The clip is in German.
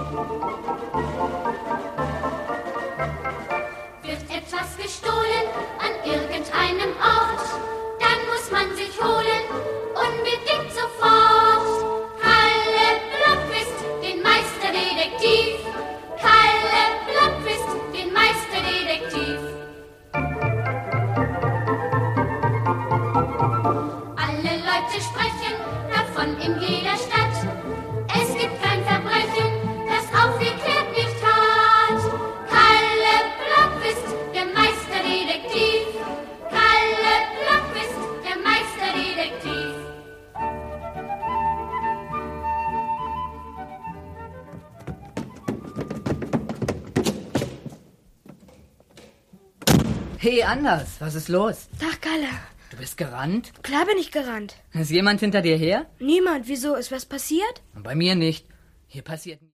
Wird etwas gestohlen an irgendeinem Ort, dann muss man sich holen, unbedingt sofort. Kalle Blomqvist, den Meisterdetektiv. Kalle Blomqvist, den Meisterdetektiv. Alle Leute sprechen davon in jeder Stadt. Es gibt kein Verbrechen, das aufgeklärt nicht hat. Kalle Blomqvist, der Meisterdetektiv. Kalle Blomqvist, der Meisterdetektiv. Hey, Anders, was ist los? Tag, Kalle. Du bist gerannt? Klar bin ich gerannt. Ist jemand hinter dir her? Niemand. Wieso? Ist was passiert? Bei mir nicht. Hier passiert